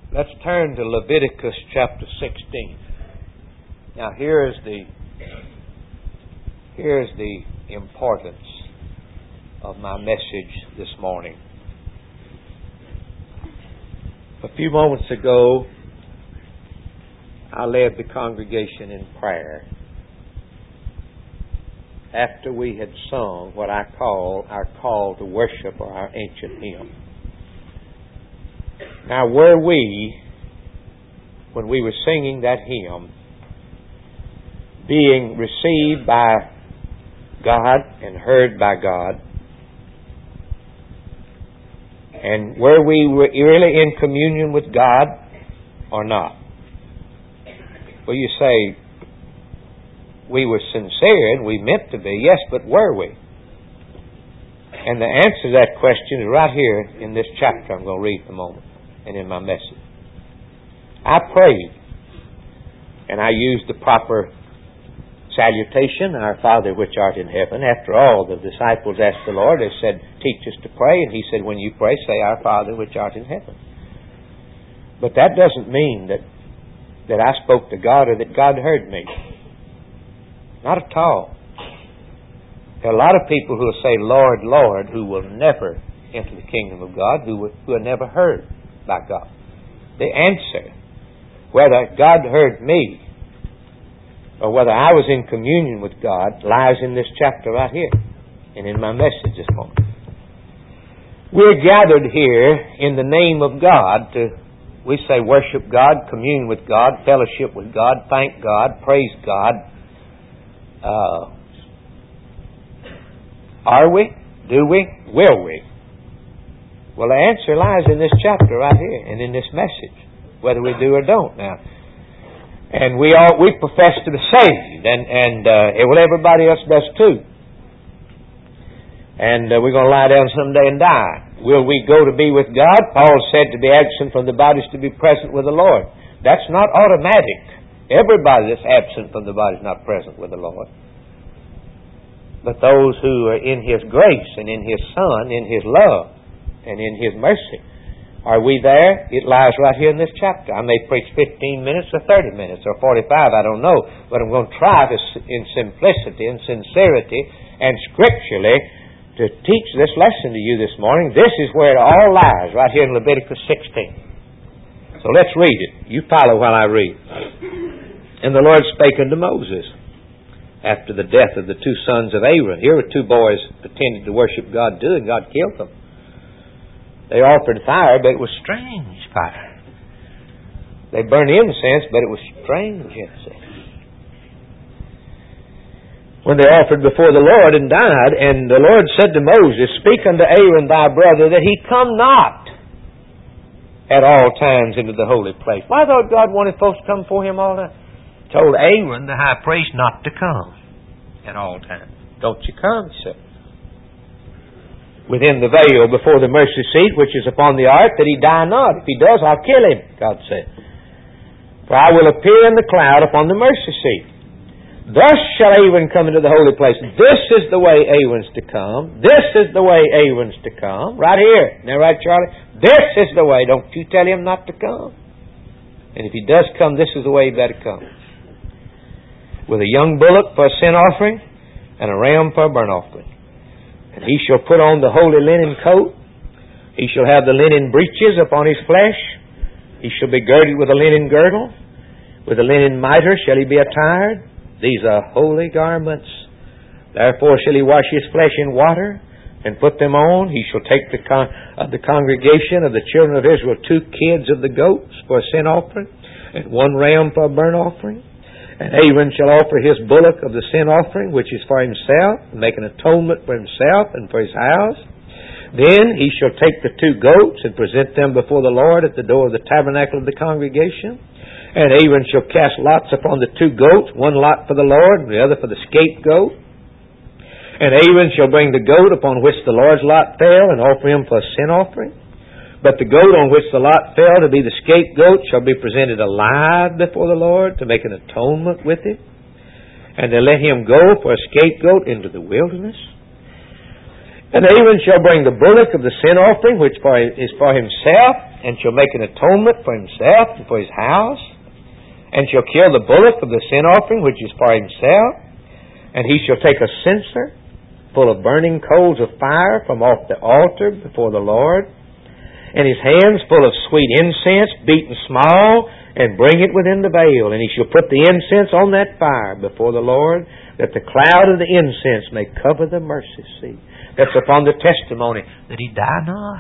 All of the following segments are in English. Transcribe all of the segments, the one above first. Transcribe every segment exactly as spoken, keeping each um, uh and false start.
Let's turn to Leviticus chapter sixteen. Now here is the here is the importance of my message this morning. A few moments ago, I led the congregation in prayer after we had sung what I call our call to worship, or our ancient hymn. Now, were we, when we were singing that hymn, being received by God and heard by God, and were we really in communion with God or not? Well, you say, we were sincere and we meant to be. Yes, but were we? And the answer to that question is right here in this chapter I'm going to read in a moment and in my message. I prayed and I used the proper salutation, Our Father which art in heaven. After all, the disciples asked the Lord, they said, teach us to pray. And He said, when you pray, say, Our Father which art in heaven. But that doesn't mean that, that I spoke to God or that God heard me. Not at all. There are a lot of people who will say, Lord, Lord, who will never enter the kingdom of God, who, will, who are never heard by God. The answer, whether God heard me or whether I was in communion with God, lies in this chapter right here and in my message this morning. We're gathered here in the name of God to, we say, worship God, commune with God, fellowship with God, thank God, praise God. Uh, are we? Do we? Will we? Well, the answer lies in this chapter right here and in this message, whether we do or don't. Now, and we all we profess to be saved, and and uh, well, everybody else does too. And uh, we're going to lie down someday and die. Will we go to be with God? Paul said to be absent from the body is to be present with the Lord. That's not automatic. Everybody that's absent from the body is not present with the Lord. But those who are in His grace and in His Son, in His love and in His mercy, are we there? It lies right here in this chapter. I may preach fifteen minutes or thirty minutes or forty-five, I don't know. But I'm going to try to, in simplicity and sincerity and scripturally, to teach this lesson to you this morning. This is where it all lies, right here in Leviticus sixteen. So let's read it. You follow while I read. And the Lord spake unto Moses after the death of the two sons of Aaron. Here were two boys pretending to worship God too, and God killed them. They offered fire, but it was strange fire. They burned incense, but it was strange incense. When they offered before the Lord and died, and the Lord said to Moses, speak unto Aaron thy brother that he come not at all times into the holy place. Why thought God wanted folks to come for Him all the time? Told Aaron, the high priest, not to come at all times. Don't you come, he said. Within the veil before the mercy seat, which is upon the ark, that he die not. If he does, I'll kill him, God said. For I will appear in the cloud upon the mercy seat. Thus shall Aaron come into the holy place. This is the way Aaron's to come. This is the way Aaron's to come. Right here. Isn't that right, Charlie? This is the way. Don't you tell him not to come. And if he does come, this is the way he better come. With a young bullock for a sin offering, and a ram for a burnt offering. And he shall put on the holy linen coat. He shall have the linen breeches upon his flesh. He shall be girded with a linen girdle. With a linen mitre shall he be attired. These are holy garments. Therefore shall he wash his flesh in water, and put them on. He shall take the con- of the congregation of the children of Israel two kids of the goats for a sin offering, and one ram for a burnt offering. And Aaron shall offer his bullock of the sin offering, which is for himself, and make an atonement for himself and for his house. Then he shall take the two goats and present them before the Lord at the door of the tabernacle of the congregation. And Aaron shall cast lots upon the two goats, one lot for the Lord and the other for the scapegoat. And Aaron shall bring the goat upon which the Lord's lot fell and offer him for a sin offering. But the goat on which the lot fell to be the scapegoat shall be presented alive before the Lord to make an atonement with him. And to let him go for a scapegoat into the wilderness. And Aaron shall bring the bullock of the sin offering, which for, is for himself, and shall make an atonement for himself and for his house, and shall kill the bullock of the sin offering, which is for himself, and he shall take a censer full of burning coals of fire from off the altar before the Lord, and his hands full of sweet incense, beaten small, and bring it within the veil. And he shall put the incense on that fire before the Lord, that the cloud of the incense may cover the mercy seat. That's upon the testimony that he die not.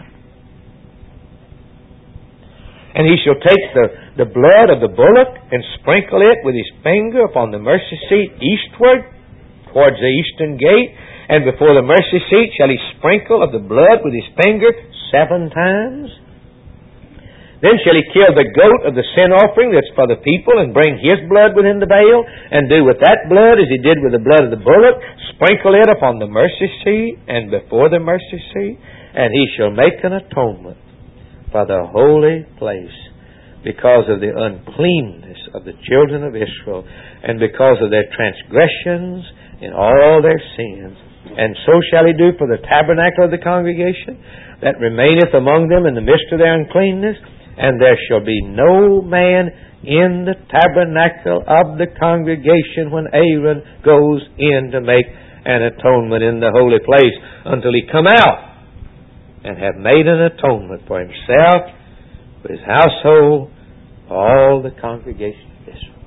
And he shall take the, the blood of the bullock and sprinkle it with his finger upon the mercy seat eastward, towards the eastern gate. And before the mercy seat shall he sprinkle of the blood with his finger seven times. Then shall he kill the goat of the sin offering that's for the people, and bring his blood within the veil, and do with that blood as he did with the blood of the bullock, sprinkle it upon the mercy seat and before the mercy seat, and he shall make an atonement for the holy place, because of the uncleanness of the children of Israel, and because of their transgressions in all their sins. And so shall he do for the tabernacle of the congregation that remaineth among them in the midst of their uncleanness. And there shall be no man in the tabernacle of the congregation when Aaron goes in to make an atonement in the holy place, until he come out and have made an atonement for himself, for his household, for all the congregation of Israel.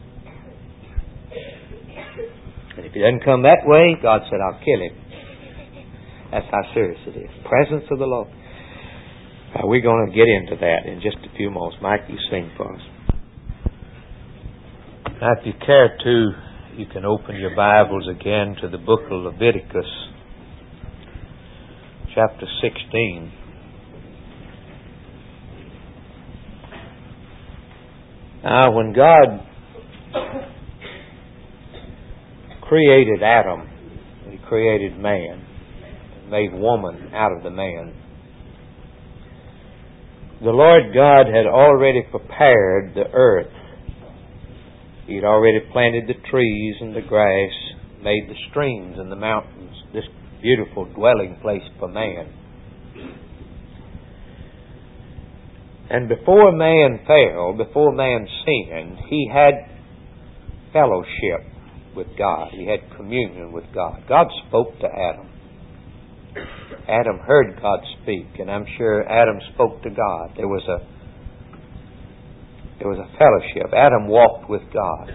And if he doesn't come that way, God said, I'll kill him. That's how serious it is. Presence of the Lord. Uh, we're going to get into that in just a few moments. Mike, you sing for us. Now, if you care to, you can open your Bibles again to the book of Leviticus, chapter sixteen. Now, when God created Adam, He created man, and made woman out of the man, the Lord God had already prepared the earth. He had already planted the trees and the grass, made the streams and the mountains, this beautiful dwelling place for man. And before man fell, before man sinned, he had fellowship with God. He had communion with God. God spoke to Adam. Adam heard God speak, and I'm sure Adam spoke to God. There was a there was a fellowship. Adam walked with God.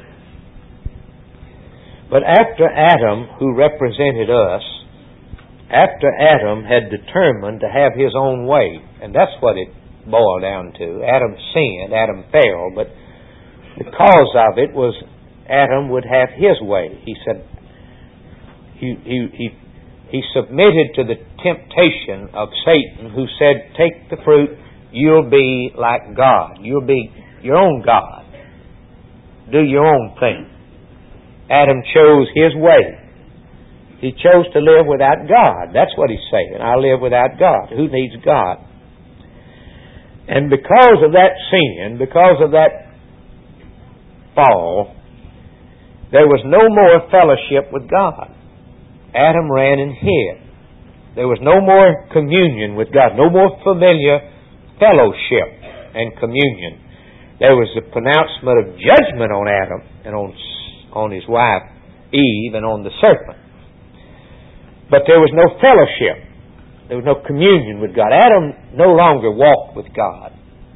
But after Adam, who represented us, after Adam had determined to have his own way, and that's what it boiled down to. Adam sinned, Adam fell, but the cause of it was Adam would have his way. He said, he he he He submitted to the temptation of Satan, who said, take the fruit, you'll be like God. You'll be your own God. Do your own thing. Adam chose his way. He chose to live without God. That's what he's saying. I live without God. Who needs God? And because of that sin, because of that fall, there was no more fellowship with God. Adam ran and hid. There was no more communion with God, no more familiar fellowship and communion. There was the pronouncement of judgment on Adam and on, on his wife Eve and on the serpent. But there was no fellowship. There was no communion with God. Adam no longer walked with God.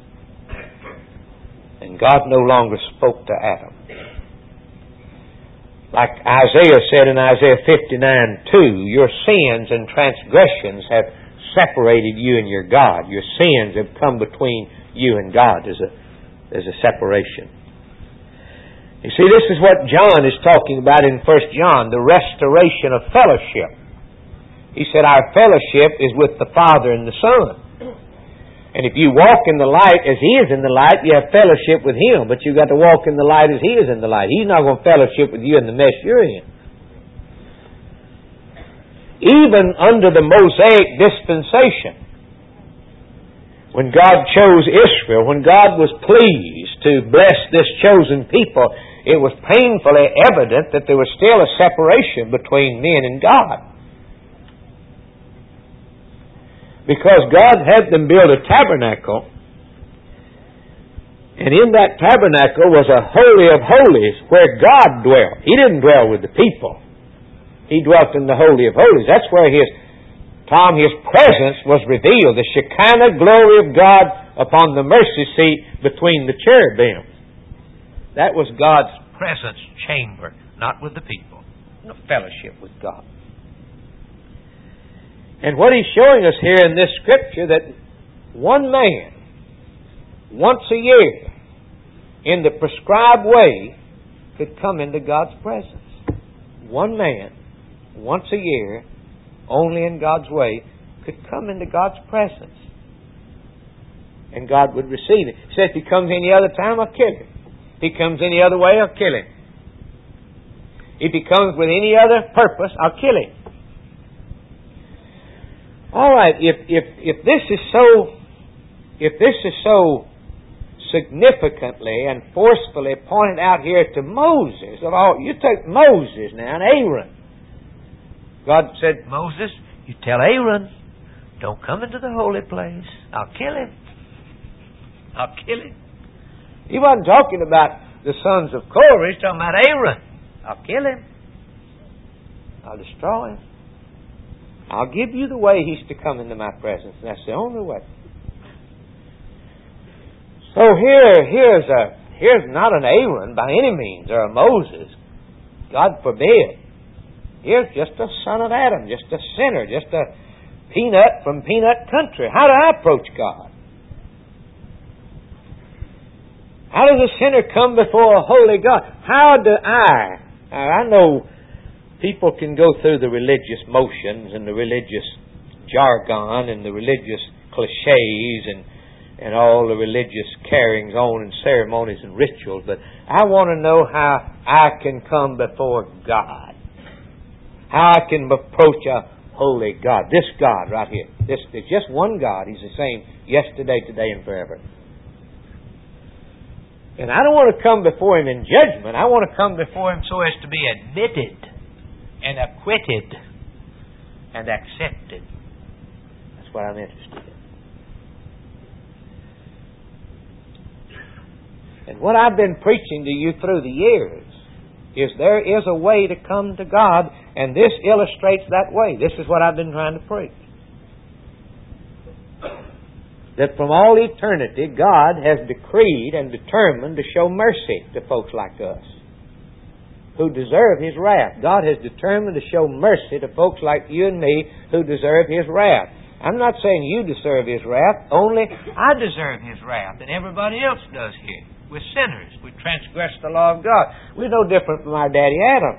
And God no longer spoke to Adam. Like Isaiah said in Isaiah fifty-nine two, your sins and transgressions have separated you and your God. Your sins have come between you and God. There's a, there's a separation. You see, this is what John is talking about in First John, the restoration of fellowship. He said our fellowship is with the Father and the Son. And if you walk in the light as He is in the light, you have fellowship with Him. But you've got to walk in the light as He is in the light. He's not going to fellowship with you in the mess you're in. Even under the Mosaic dispensation, when God chose Israel, when God was pleased to bless this chosen people, it was painfully evident that there was still a separation between men and God. Because God had them build a tabernacle, and in that tabernacle was a holy of holies where God dwelt. He didn't dwell with the people. He dwelt in the holy of holies. That's where His, Tom, His presence was revealed. The Shekinah glory of God upon the mercy seat between the cherubim. That was God's presence chamber, not with the people. No fellowship with God. And what He's showing us here in this Scripture, that one man, once a year, in the prescribed way, could come into God's presence. One man, once a year, only in God's way, could come into God's presence. And God would receive it. He said, if He comes any other time, I'll kill Him. If He comes any other way, I'll kill Him. If He comes with any other purpose, I'll kill Him. All right, if if if this is so, if this is so significantly and forcefully pointed out here to Moses, of all, you take Moses now and Aaron. God said, Moses, you tell Aaron, don't come into the holy place. I'll kill him. I'll kill him. He wasn't talking about the sons of Korah. He's talking about Aaron. I'll kill him. I'll destroy him. I'll give you the way he's to come into my presence. And that's the only way. So here, here's a here's not an Aaron by any means, or a Moses. God forbid. Here's just a son of Adam, just a sinner, just a peanut from peanut country. How do I approach God? How does a sinner come before a holy God? How do I? Now, I know people can go through the religious motions and the religious jargon and the religious cliches and and all the religious carryings on and ceremonies and rituals, but I want to know how I can come before God. How I can approach a holy God. This God right here. This, there's just one God. He's the same yesterday, today, and forever. And I don't want to come before Him in judgment. I want to come before Him so as to be admitted and acquitted and accepted. That's what I'm interested in. And what I've been preaching to you through the years is there is a way to come to God, and this illustrates that way. This is what I've been trying to preach. That from all eternity, God has decreed and determined to show mercy to folks like us who deserve His wrath. God has determined to show mercy to folks like you and me who deserve His wrath. I'm not saying you deserve His wrath, only I deserve His wrath, and everybody else does here. We're sinners. We transgress the law of God. We're no different from our daddy Adam.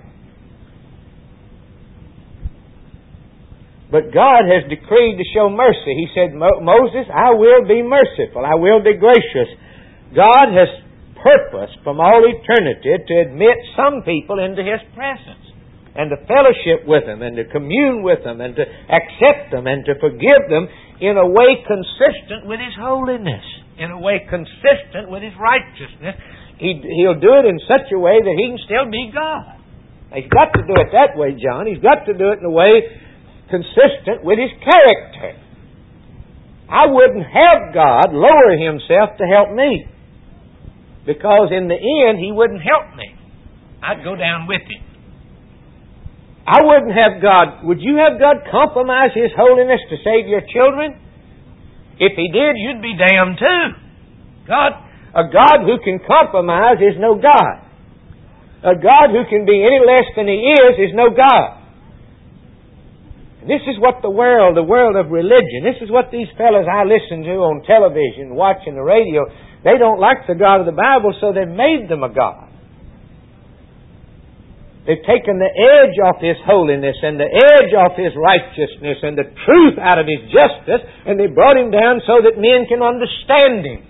But God has decreed to show mercy. He said, Moses, I will be merciful. I will be gracious. God has purposed from all eternity to admit some people into His presence and to fellowship with them and to commune with them and to accept them and to forgive them in a way consistent with His holiness, in a way consistent with His righteousness. He, he'll do it in such a way that He can still be God. He's got to do it that way, John. He's got to do it in a way consistent with His character. I wouldn't have God lower Himself to help me, because in the end He wouldn't help me. I'd go down with Him. I wouldn't have God. Would you have God compromise His holiness to save your children? If He did, you'd be damned too. God, a God who can compromise is no God. A God who can be any less than He is is no God. This is what the world, the world of religion, this is what these fellows I listen to on television, watching the radio, they don't like the God of the Bible, so they've made them a God. They've taken the edge off His holiness and the edge off His righteousness and the truth out of His justice, and they brought Him down so that men can understand Him.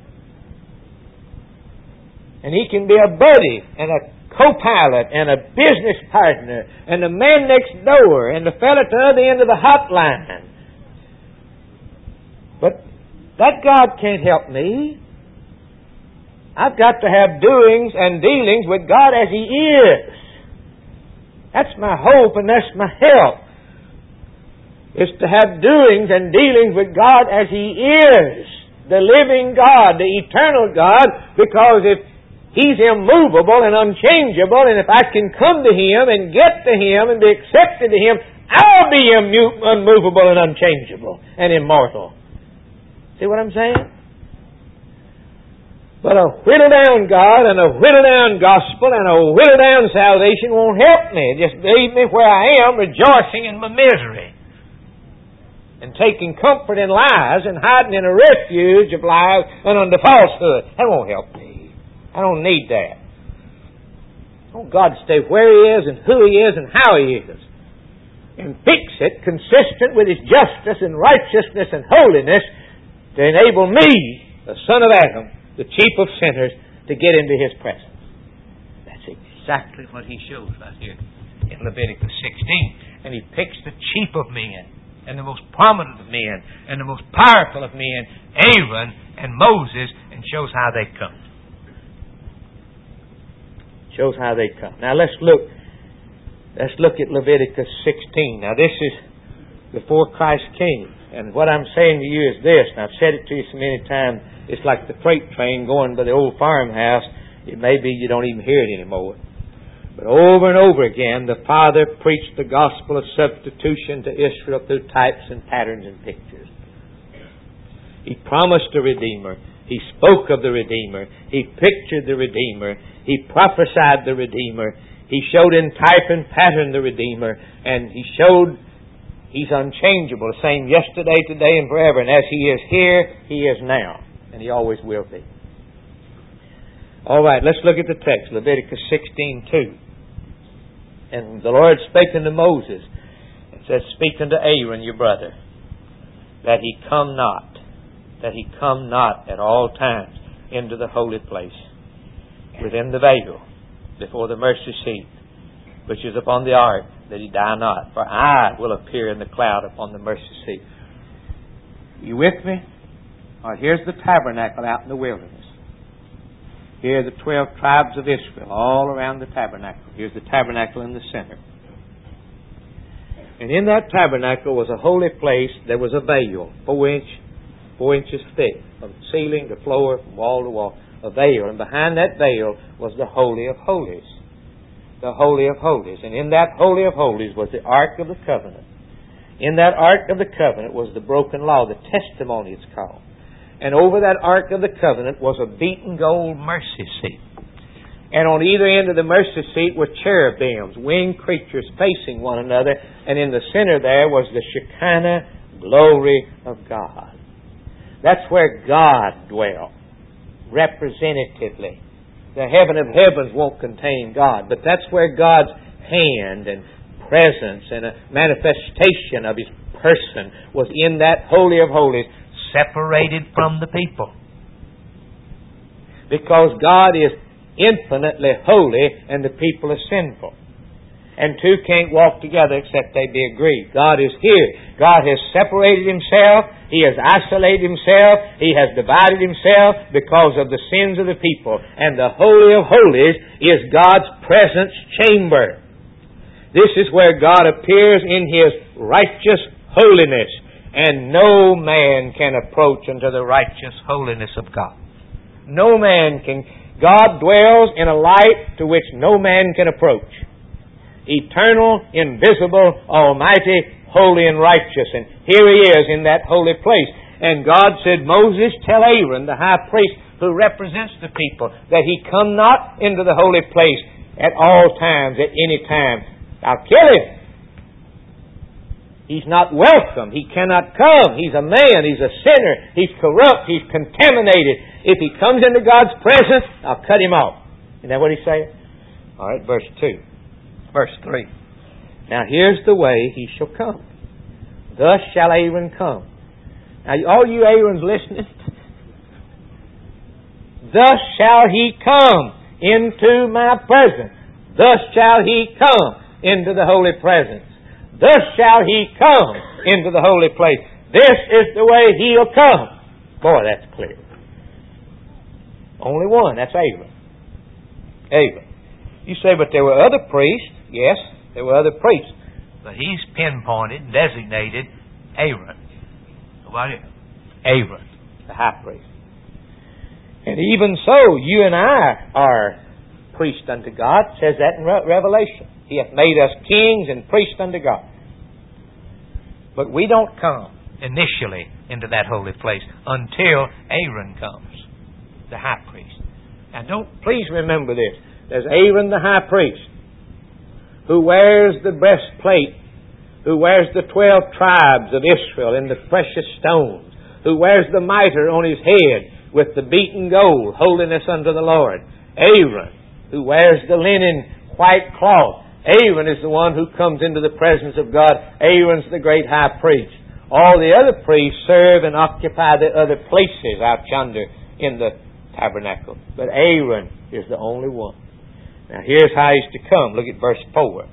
And He can be a buddy and a co-pilot and a business partner and the man next door and the fellow at the other end of the hotline. But that God can't help me. I've got to have doings and dealings with God as He is. That's my hope and that's my help. is to have doings and dealings with God as He is, the living God, the eternal God, because if He's immovable and unchangeable, and if I can come to Him and get to Him and be accepted to Him, I'll be immu- unmovable and unchangeable and immortal. See what I'm saying? But a whittled down God and a whittled down gospel and a whittled down salvation won't help me. Just leave me where I am, rejoicing in my misery and taking comfort in lies and hiding in a refuge of lies and under falsehood. That won't help me. I don't need that. I want God to stay where He is and who He is and how He is, and fix it consistent with His justice and righteousness and holiness to enable me, the son of Adam, the chief of sinners, to get into His presence. That's exactly what He shows right here in Leviticus sixteen. And He picks the chief of men and the most prominent of men and the most powerful of men, Aaron and Moses, and shows how they come. Shows how they come. Now let's look. Let's look at Leviticus sixteen. Now this is before Christ came. And what I'm saying to you is this, and I've said it to you so many times, it's like the freight train going by the old farmhouse. It may be you don't even hear it anymore. But over and over again, the Father preached the gospel of substitution to Israel through types and patterns and pictures. He promised a Redeemer. He spoke of the Redeemer. He pictured the Redeemer. He prophesied the Redeemer. He showed in type and pattern the Redeemer. And He showed He's unchangeable, the same yesterday, today, and forever. And as He is here, He is now. And He always will be. All right, let's look at the text. Leviticus sixteen two. And the Lord spake unto Moses, and said, Speak unto Aaron your brother, that he come not, that he come not at all times into the holy place, within the veil, before the mercy seat, which is upon the ark, that he die not. For I will appear in the cloud upon the mercy seat. You with me? All right, here's the tabernacle out in the wilderness. Here are the twelve tribes of Israel all around the tabernacle. Here's the tabernacle in the center. And in that tabernacle was a holy place. There was a veil, four inch, four inches thick, from ceiling to floor, from wall to wall, a veil. And behind that veil was the Holy of Holies. The Holy of Holies. And in that Holy of Holies was the Ark of the Covenant. In that Ark of the Covenant was the broken law, the testimony it's called. And over that Ark of the Covenant was a beaten gold mercy seat. And on either end of the mercy seat were cherubims, winged creatures facing one another. And in the center there was the Shekinah glory of God. That's where God dwelt, representatively. The heaven of heavens won't contain God, but that's where God's hand and presence and a manifestation of His person was in that Holy of Holies, separated from the people. Because God is infinitely holy and the people are sinful. And two can't walk together except they be agreed. God is here. God has separated Himself. He has isolated Himself. He has divided Himself because of the sins of the people. And the Holy of Holies is God's presence chamber. This is where God appears in His righteous holiness. And no man can approach unto the righteous holiness of God. No man can. God dwells in a light to which no man can approach. Eternal, invisible, almighty, holy and righteous. And here He is in that holy place. And God said, Moses, tell Aaron, the high priest who represents the people, that he come not into the holy place at all times, at any time. I'll kill him. He's not welcome. He cannot come. He's a man. He's a sinner. He's corrupt. He's contaminated. If he comes into God's presence, I'll cut him off. Isn't that what He said? All right, verse two. Verse three. Now here's the way he shall come. Thus shall Aaron come. Now all you Aarons listening, thus shall he come into my presence. Thus shall he come into the holy presence. Thus shall he come into the holy place. This is the way he'll come. Boy, that's clear. Only one. That's Aaron. Aaron. You say, but there were other priests. Yes, there were other priests. But he's pinpointed, designated Aaron. Nobody else. Aaron, the high priest. And even so, you and I are priests unto God. It says that in Re- Revelation. He hath made us kings and priests unto God. But we don't come initially into that holy place until Aaron comes, the high priest. Now don't, please remember this. There's Aaron the high priest, who wears the breastplate, who wears the twelve tribes of Israel in the precious stones, who wears the mitre on his head with the beaten gold, holiness unto the Lord. Aaron, who wears the linen white cloth. Aaron is the one who comes into the presence of God. Aaron's the great high priest. All the other priests serve and occupy the other places out yonder in the tabernacle. But Aaron is the only one. Now here's how he's to come. Look at verse four.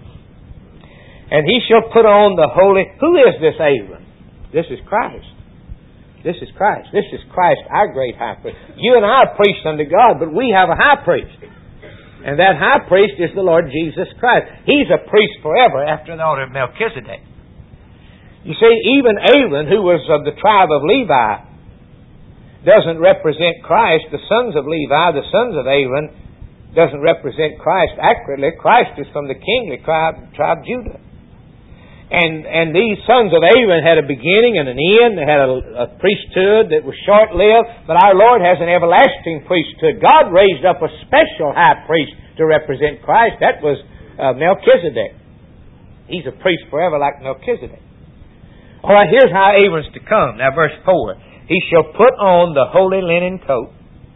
And he shall put on the holy... Who is this Aaron? This is Christ. This is Christ. This is Christ, our great high priest. You and I are priests unto God, but we have a high priest. And that high priest is the Lord Jesus Christ. He's a priest forever after the order of Melchizedek. You see, even Aaron, who was of the tribe of Levi, doesn't represent Christ. The sons of Levi, the sons of Aaron, doesn't represent Christ accurately. Christ is from the kingly tribe, tribe Judah. And and these sons of Aaron had a beginning and an end. They had a, a priesthood that was short-lived. But our Lord has an everlasting priesthood. God raised up a special high priest to represent Christ. That was uh, Melchizedek. He's a priest forever like Melchizedek. All right, here's how Aaron's to come. Now, verse four. He shall put on the holy linen coat.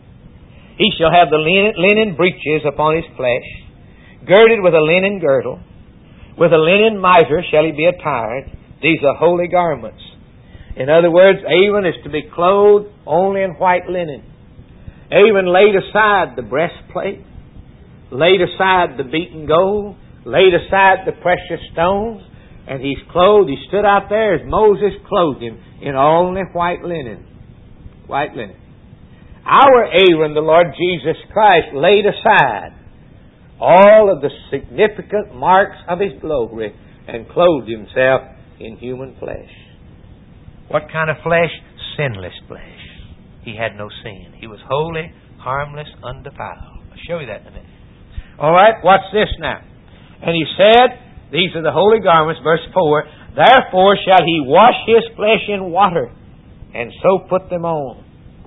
He shall have the linen, linen breeches upon his flesh, girded with a linen girdle. With a linen mitre shall he be attired. These are holy garments. In other words, Aaron is to be clothed only in white linen. Aaron laid aside the breastplate, laid aside the beaten gold, laid aside the precious stones, and he's clothed. He stood out there as Moses clothed him in only white linen. White linen. Our Aaron, the Lord Jesus Christ, laid aside all of the significant marks of His glory and clothed Himself in human flesh. What kind of flesh? Sinless flesh. He had no sin. He was holy, harmless, undefiled. I'll show you that in a minute. All right, watch this now. And He said, these are the holy garments, verse four, therefore shall He wash His flesh in water, and so put them on.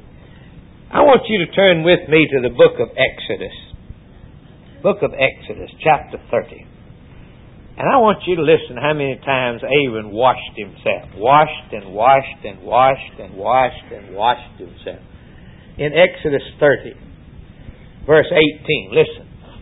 I want you to turn with me to the book of Exodus. Book of Exodus, chapter thirty. And I want you to listen how many times Aaron washed himself. Washed and washed and washed and washed and washed himself. In Exodus thirty, verse eighteen, listen.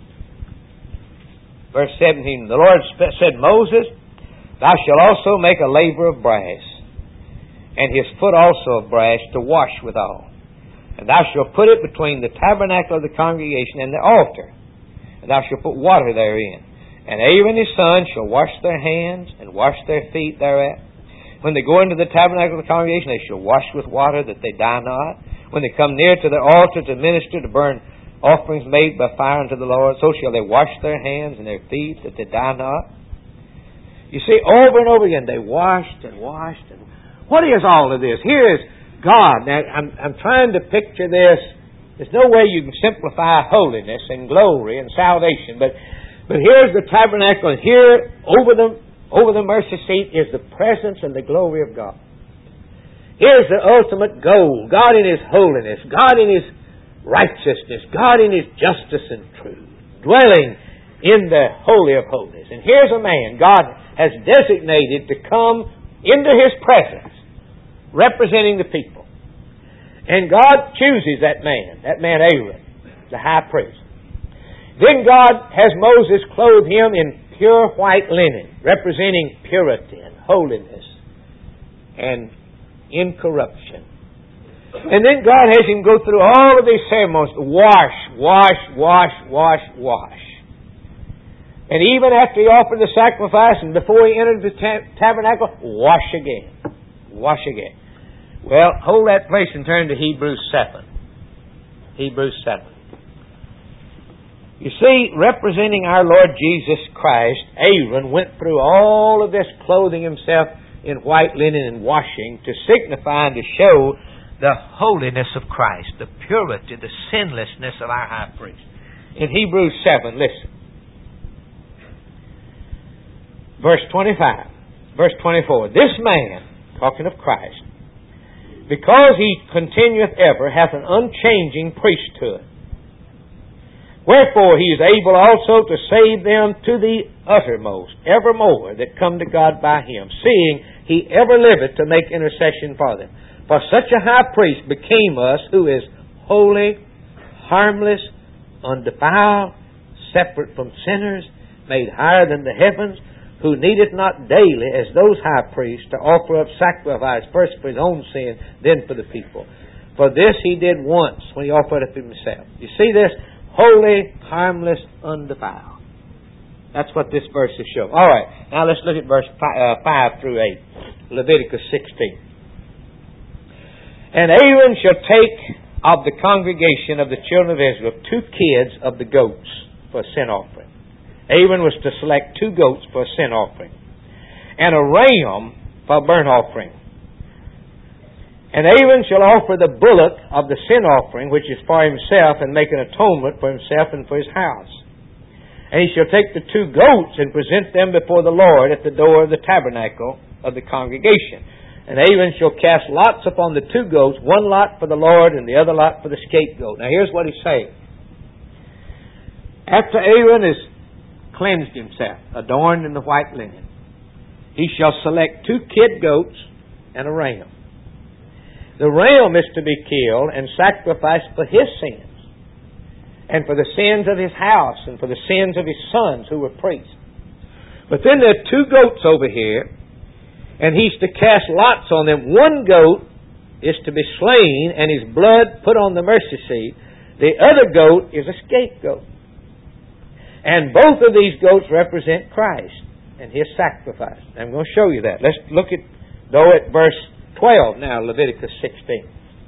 Verse seventeen, the Lord said, Moses, thou shalt also make a laver of brass, and his foot also of brass, to wash withal. And thou shalt put it between the tabernacle of the congregation and the altar. And thou shalt put water therein. And Aaron his son shall wash their hands and wash their feet thereat. When they go into the tabernacle of the congregation, they shall wash with water, that they die not. When they come near to the altar to minister, to burn offerings made by fire unto the Lord, so shall they wash their hands and their feet, that they die not. You see, over and over again, they washed and washed. And what is all of this? Here is God. Now, I'm, I'm trying to picture this. There's no way you can simplify holiness and glory and salvation. But but here's the tabernacle, and here over the, over the mercy seat is the presence and the glory of God. Here's the ultimate goal. God in His holiness, God in His righteousness, God in His justice and truth, dwelling in the Holy of Holies. And here's a man God has designated to come into His presence, representing the people. And God chooses that man, that man Aaron, the high priest. Then God has Moses clothe him in pure white linen, representing purity and holiness and incorruption. And then God has him go through all of these ceremonies, wash, wash, wash, wash, wash. And even after he offered the sacrifice and before he entered the tab- tabernacle, wash again, wash again. Well, hold that place and turn to Hebrews seven. Hebrews seven. You see, representing our Lord Jesus Christ, Aaron went through all of this clothing himself in white linen and washing, to signify and to show the holiness of Christ, the purity, the sinlessness of our high priest. In Hebrews seven, listen. Verse twenty-five, verse twenty-four. This man, talking of Christ, because he continueth ever, hath an unchanging priesthood. Wherefore he is able also to save them to the uttermost, evermore, that come to God by him, seeing he ever liveth to make intercession for them. For such a high priest became us, who is holy, harmless, undefiled, separate from sinners, made higher than the heavens, who needeth not daily, as those high priests, to offer up sacrifice, first for his own sin, then for the people. For this he did once, when he offered up himself. You see this? Holy, harmless, undefiled. That's what this verse is showing. All right, now let's look at verse five, uh, five through eight. Leviticus sixteen. And Aaron shall take of the congregation of the children of Israel two kids of the goats for a sin offering. Aaron was to select two goats for a sin offering, and a ram for a burnt offering. And Aaron shall offer the bullock of the sin offering, which is for himself, and make an atonement for himself and for his house. And he shall take the two goats and present them before the Lord at the door of the tabernacle of the congregation. And Aaron shall cast lots upon the two goats, one lot for the Lord and the other lot for the scapegoat. Now here's what he's saying. After Aaron has cleansed himself, adorned in the white linen, he shall select two kid goats and a ram. The ram is to be killed and sacrificed for his sins, and for the sins of his house, and for the sins of his sons who were priests. But then there are two goats over here, and he's to cast lots on them. One goat is to be slain and his blood put on the mercy seat. The other goat is a scapegoat. And both of these goats represent Christ and his sacrifice. I'm going to show you that. Let's look at, though, at verse twelve now, Leviticus sixteen.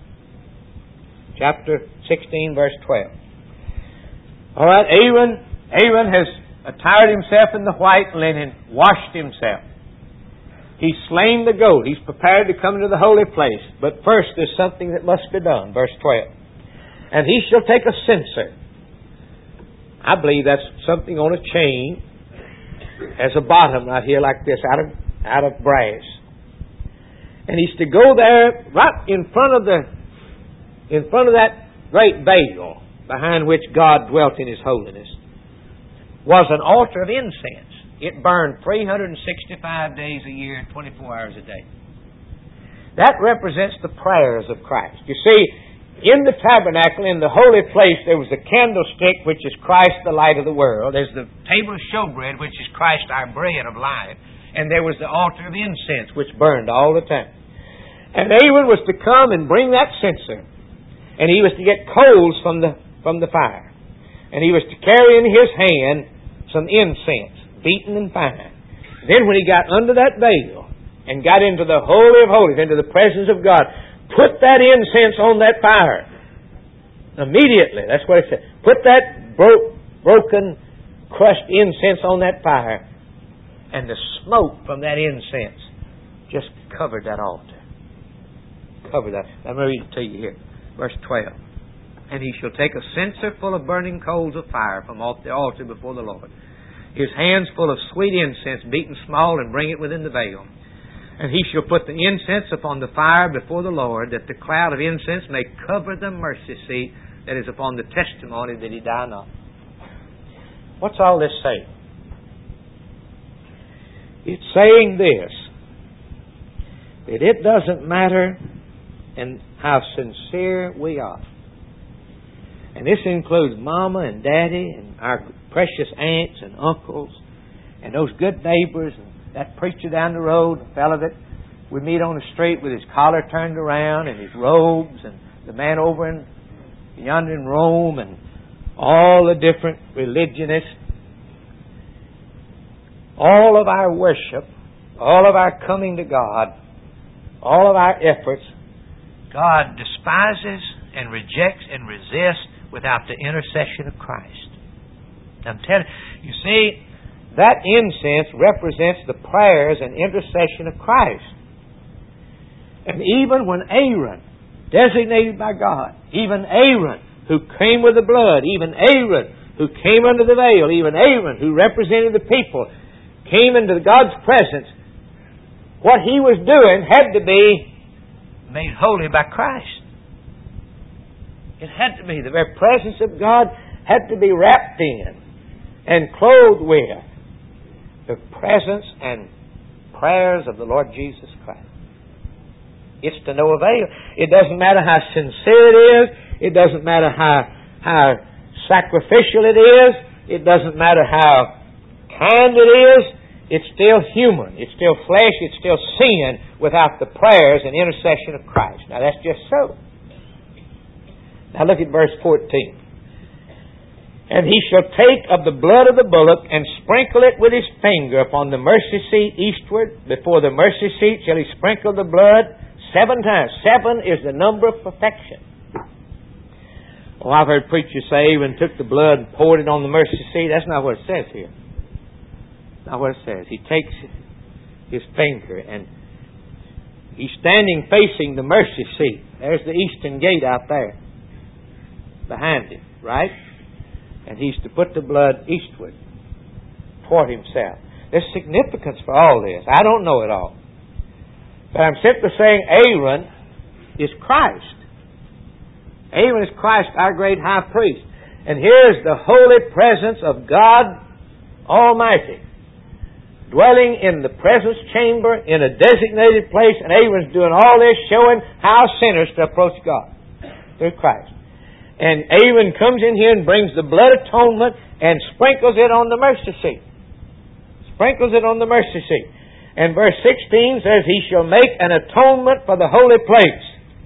Chapter sixteen, verse twelve. All right, Aaron, Aaron has attired himself in the white linen, washed himself. He's slain the goat. He's prepared to come into the holy place. But first there's something that must be done. Verse twelve. And he shall take a censer. I believe that's something on a chain. Has a bottom right here like this, out of, out of brass. And he's to go there right in front of the, in front of that great veil behind which God dwelt in his holiness, was an altar of incense. It burned three hundred sixty-five days a year, twenty-four hours a day. That represents the prayers of Christ. You see, in the tabernacle, in the holy place, there was a candlestick, which is Christ, the light of the world. There's the table of showbread, which is Christ, our bread of life. And there was the altar of incense, which burned all the time. And Aaron was to come and bring that censer. And he was to get coals from the, from the fire. And he was to carry in his hand some incense, beaten and fine. Then when he got under that veil and got into the Holy of Holies, into the presence of God, put that incense on that fire. Immediately. That's what it said. Put that bro- broken, crushed incense on that fire. And the smoke from that incense just covered that altar. Covered that. I'm going to read it to you here. Verse twelve. And he shall take a censer full of burning coals of fire from off the altar before the Lord, his hands full of sweet incense, beaten small, and bring it within the veil. And he shall put the incense upon the fire before the Lord, that the cloud of incense may cover the mercy seat that is upon the testimony that he die not. What's all this saying? It's saying this, that it doesn't matter and how sincere we are. And this includes Mama and Daddy and our precious aunts and uncles and those good neighbors and that preacher down the road, the fellow that we meet on the street with his collar turned around and his robes, and the man over in yonder in Rome, and all the different religionists. All of our worship, all of our coming to God, all of our efforts, God despises and rejects and resists without the intercession of Christ. I'm telling you, you see, that incense represents the prayers and intercession of Christ. And even when Aaron, designated by God, even Aaron who came with the blood, even Aaron who came under the veil, even Aaron who represented the people, came into God's presence, what he was doing had to be made holy by Christ. It had to be. The very presence of God had to be wrapped in and clothed with the presence and prayers of the Lord Jesus Christ. It's to no avail. It doesn't matter how sincere it is. It doesn't matter how, how sacrificial it is. It doesn't matter how kind it is. It's still human. It's still flesh. It's still sin without the prayers and intercession of Christ. Now that's just so. Now look at verse fourteen. And he shall take of the blood of the bullock and sprinkle it with his finger upon the mercy seat eastward. Before the mercy seat shall he sprinkle the blood seven times. Seven is the number of perfection. Well, I've heard preachers say even took the blood and poured it on the mercy seat. That's not what it says here. Not what it says. He takes his finger and he's standing facing the mercy seat. There's the eastern gate out there behind him, right? And he's to put the blood eastward toward himself. There's significance for all this. I don't know it all. But I'm simply saying Aaron is Christ. Aaron is Christ, our great high priest. And here's the holy presence of God Almighty, dwelling in the presence chamber in a designated place, and Aaron's doing all this, showing how sinners to approach God through Christ. And Aaron comes in here and brings the blood atonement and sprinkles it on the mercy seat. Sprinkles it on the mercy seat. And verse sixteen says, he shall make an atonement for the holy place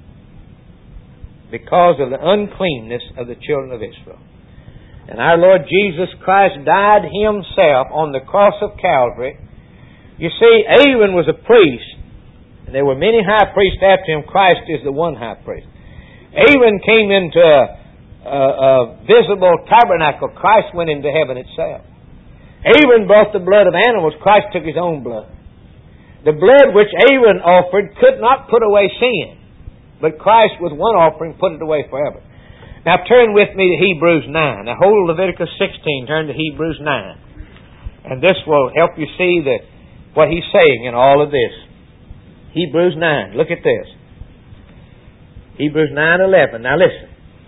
because of the uncleanness of the children of Israel. And our Lord Jesus Christ died himself on the cross of Calvary. You see, Aaron was a priest, and there were many high priests after him. Christ is the one high priest. Aaron came into a, a, a visible tabernacle. Christ went into heaven itself. Aaron brought the blood of animals. Christ took his own blood. The blood which Aaron offered could not put away sin, but Christ with one offering put it away forever. Now turn with me to Hebrews nine. Now hold Leviticus sixteen, turn to Hebrews nine. And this will help you see that what he's saying in all of this. Hebrews nine, look at this. Hebrews nine eleven. Now listen.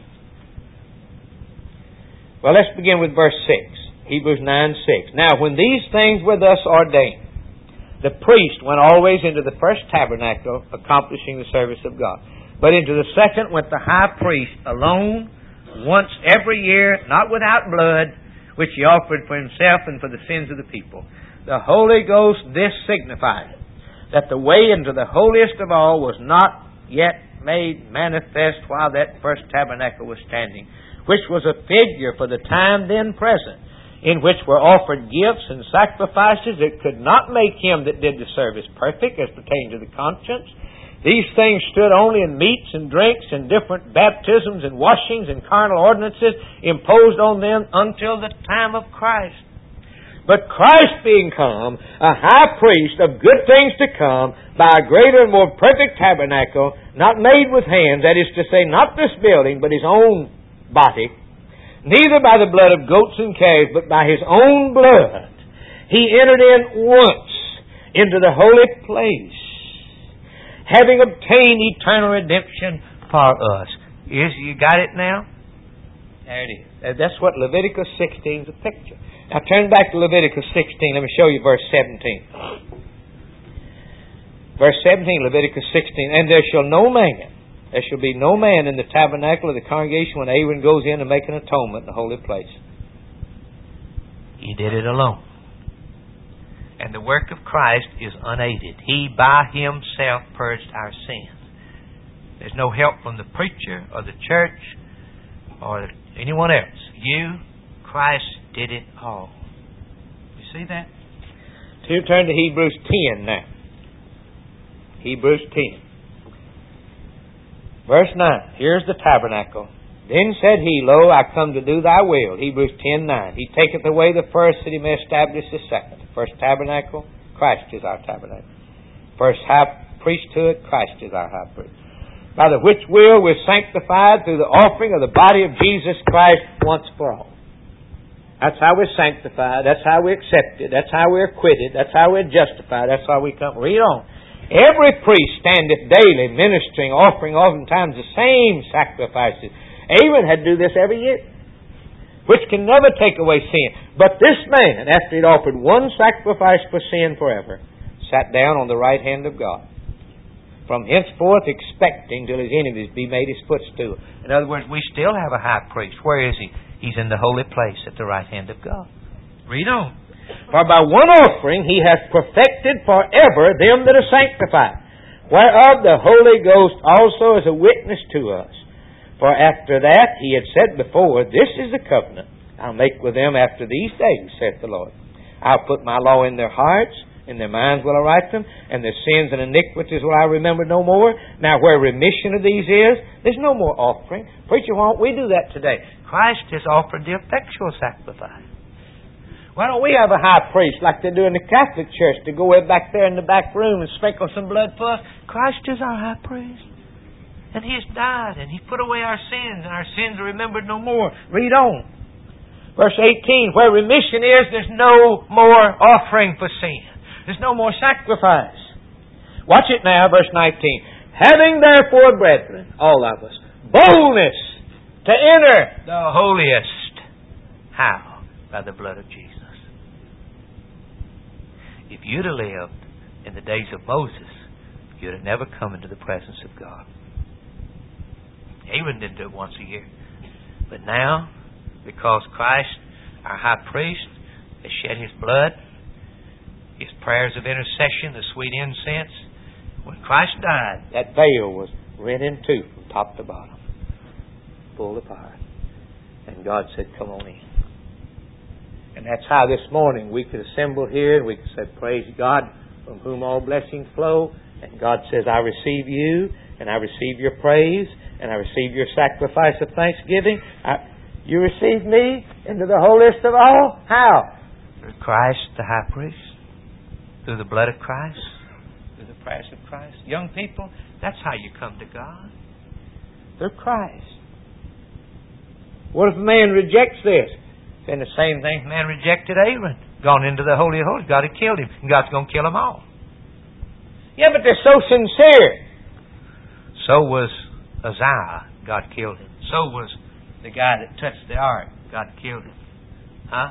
Well, let's begin with verse six. Hebrews nine six. Now when these things were thus ordained, the priest went always into the first tabernacle, accomplishing the service of God. But into the second went the high priest alone, once every year, not without blood, which he offered for himself and for the sins of the people. The Holy Ghost this signified, that the way into the holiest of all was not yet made manifest while that first tabernacle was standing, which was a figure for the time then present, in which were offered gifts and sacrifices that could not make him that did the service perfect as pertained to the conscience. These things stood only in meats and drinks and different baptisms and washings and carnal ordinances imposed on them until the time of Christ. But Christ being come, a high priest of good things to come, by a greater and more perfect tabernacle, not made with hands, that is to say, not this building, but his own body, neither by the blood of goats and calves, but by his own blood, he entered in once into the holy place, having obtained eternal redemption for us. Is you got it now? There it is. That's what Leviticus sixteen is a picture. Now turn back to Leviticus sixteen. Let me show you verse seventeen. Verse seventeen, Leviticus sixteen. And there shall no man, there shall be no man in the tabernacle of the congregation when Aaron goes in to make an atonement in the holy place. He did it alone. And the work of Christ is unaided. He by himself purged our sins. There's no help from the preacher or the church or anyone else. You, Christ did it all. You see that? So you turn to Hebrews ten now. Hebrews ten. Verse nine. Here's the tabernacle. Then said he, Lo, I come to do thy will. Hebrews ten nine. He taketh away the first that he may establish the second. First tabernacle, Christ is our tabernacle. First high priesthood, Christ is our high priest. By the which will we're sanctified through the offering of the body of Jesus Christ once for all. That's how we're sanctified. That's how we're accepted. That's how we're acquitted. That's how we're justified. That's how we come. Read on. Every priest standeth daily ministering, offering oftentimes the same sacrifices. Aaron had to do this every year, which can never take away sin. But this man, after he'd offered one sacrifice for sin forever, sat down on the right hand of God, from henceforth expecting till his enemies be made his footstool. In other words, we still have a high priest. Where is he? He's in the holy place at the right hand of God. Read on. For by one offering he hath perfected forever them that are sanctified, whereof the Holy Ghost also is a witness to us. For after that he had said before, This is the covenant I'll make with them after these days, saith the Lord. I'll put my law in their hearts, in their minds will I write them, and their sins and iniquities will I remember no more. Now where remission of these is, there's no more offering. Preacher, why don't we do that today? Christ has offered the effectual sacrifice. Why don't we have a high priest like they do in the Catholic Church to go way back there in the back room and sprinkle some blood for us? Christ is our high priest. And He has died, and He put away our sins, and our sins are remembered no more. Read on. Verse eighteen, where remission is, there's no more offering for sin. There's no more sacrifice. Watch it now, verse nineteen. Having therefore, brethren, all of us, boldness to enter the holiest. How? By the blood of Jesus. If you'd have lived in the days of Moses, you'd have never come into the presence of God. Aaron didn't do it once a year. But now, because Christ, our high priest, has shed His blood, His prayers of intercession, the sweet incense, when Christ died, that veil was rent in two from top to bottom, full of fire. And God said, come on in. And that's how this morning we could assemble here and we could say, praise God, from whom all blessings flow. And God says, I receive you, and I receive your praise, and I receive your sacrifice of thanksgiving. I, you receive me into the holiest of all? How? Through Christ, the high priest. Through the blood of Christ. Through the prayers of Christ. Young people, that's how you come to God. Through Christ. What if a man rejects this? Then the same thing man rejected Aaron. Gone into the Holy of Holies. God had killed him. And God's going to kill them all. Yeah, but they're so sincere. So was Uzziah. God killed him. So was the guy that touched the ark. God killed him. Huh?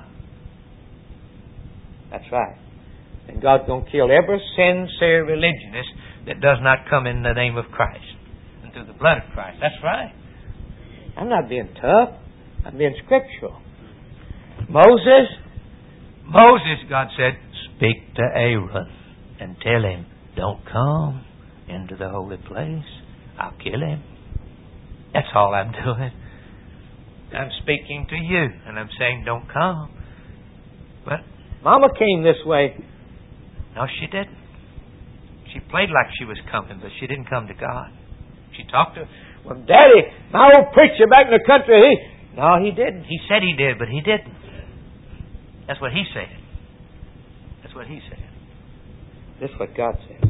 That's right. And God's going to kill every sincere religionist that does not come in the name of Christ and through the blood of Christ. That's right. I'm not being tough. I'm being scriptural. Moses, Moses, God said, speak to Aaron and tell him, don't come into the holy place. I'll kill him. That's all I'm doing. I'm speaking to you and I'm saying, don't come. But Mama came this way. No, she didn't. She played like she was coming, but she didn't come to God. She talked to, well, Daddy, my old preacher back in the country, he, no, he didn't. He said he did, but he didn't. That's what he said. That's what he said. That's what God said.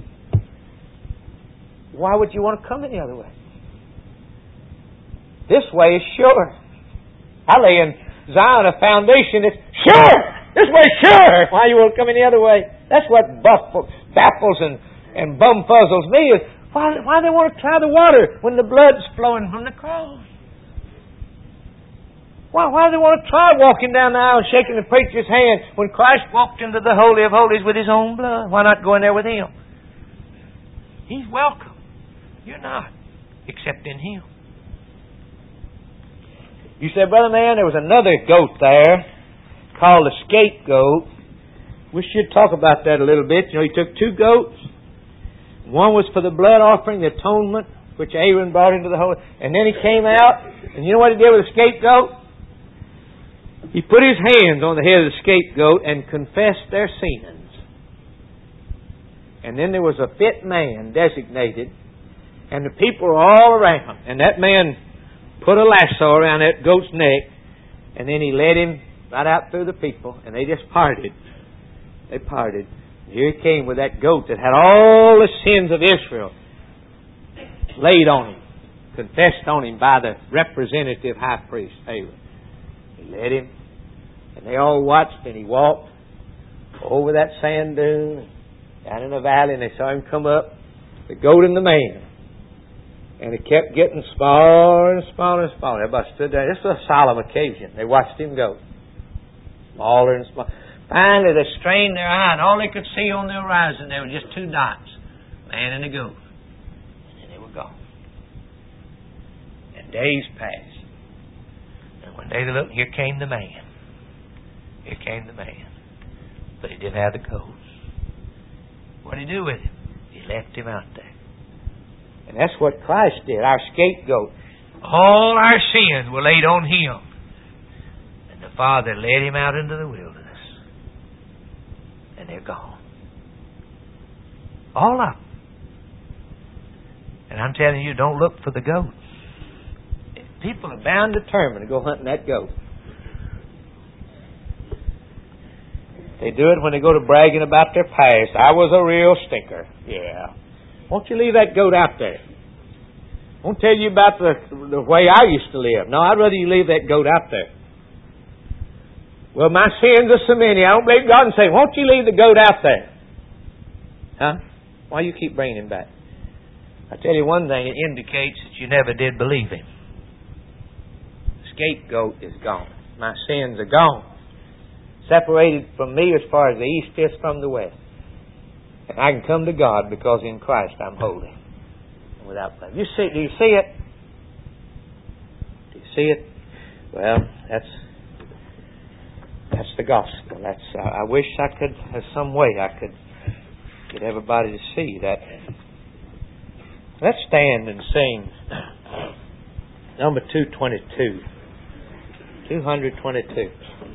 Why would you want to come any other way? This way is sure. I lay in Zion a foundation that's sure. This way is sure. Why you want to come any other way? That's what baffles, baffles and, and bumfuzzles me is why, why they want to try the water when the blood's flowing from the cross. Why, why do they want to try walking down the aisle and shaking the preacher's hand when Christ walked into the Holy of Holies with His own blood? Why not go in there with Him? He's welcome. You're not, except in Him. You said, Brother Man, there was another goat there called a scapegoat. We should talk about that a little bit. You know, He took two goats. One was for the blood offering, the atonement, which Aaron brought into the Holy. And then He came out, and you know what He did with the scapegoat? He put His hands on the head of the scapegoat and confessed their sins. And then there was a fit man designated, and the people were all around. And that man put a lasso around that goat's neck, and then he led him right out through the people, and they just parted. They parted. Here he came with that goat that had all the sins of Israel laid on him, confessed on him by the representative high priest, Aaron. He led him, and they all watched, and he walked over that sand dune, down in the valley, and they saw him come up, the goat and the man. And it kept getting smaller and smaller and smaller. Everybody stood there. This was a solemn occasion. They watched him go. Smaller and smaller. Finally, they strained their eye, and all they could see on the horizon, there were just two dots, man and a goat. And they were gone. And days passed. And one day they looked, here came the man. Here came the man. But he didn't have the goat. What did he do with him? He left him out there. And that's what Christ did, our scapegoat. All our sins were laid on Him. And the Father led Him out into the wilderness. And they're gone. All of them. And I'm telling you, don't look for the goat. People are bound determined to go hunting that goat. They do it when they go to bragging about their past. I was a real stinker. Yeah. Won't you leave that goat out there? Won't tell you about the, the way I used to live. No, I'd rather you leave that goat out there. Well, my sins are so many. I don't believe God and say, won't you leave the goat out there? Huh? Why you keep bringing him back? I tell you one thing, it indicates that you never did believe Him. The scapegoat is gone. My sins are gone. Separated from me as far as the east is from the west. And I can come to God because in Christ I'm holy and without blame. You see? Do you see it? Do you see it? Well, that's that's the gospel. That's. Uh, I wish I could, have some way I could get everybody to see that. Let's stand and sing number two twenty-two. two twenty-two.